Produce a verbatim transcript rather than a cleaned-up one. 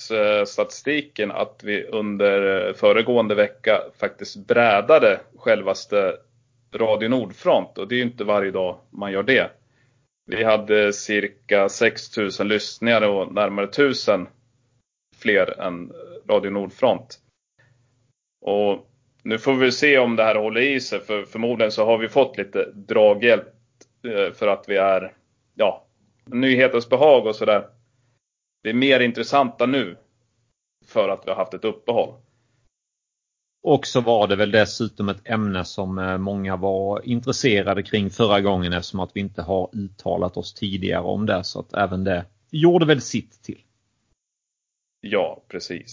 lyssningsstatistiken att vi under föregående vecka faktiskt brädade självaste Radio Nordfront. Och det är ju inte varje dag man gör det. Vi hade cirka sex tusen lyssnare och närmare tusen fler än Radio Nordfront. Och nu får vi se om det här håller i sig. För förmodligen så har vi fått lite draghjälp för att vi är, ja, nyhetens behag och sådär. Det är mer intressanta nu för att vi har haft ett uppehåll. Och så var det väl dessutom ett ämne som många var intresserade kring förra gången, eftersom att vi inte har uttalat oss tidigare om det. Så att även det gjorde väl sitt till. Ja, precis.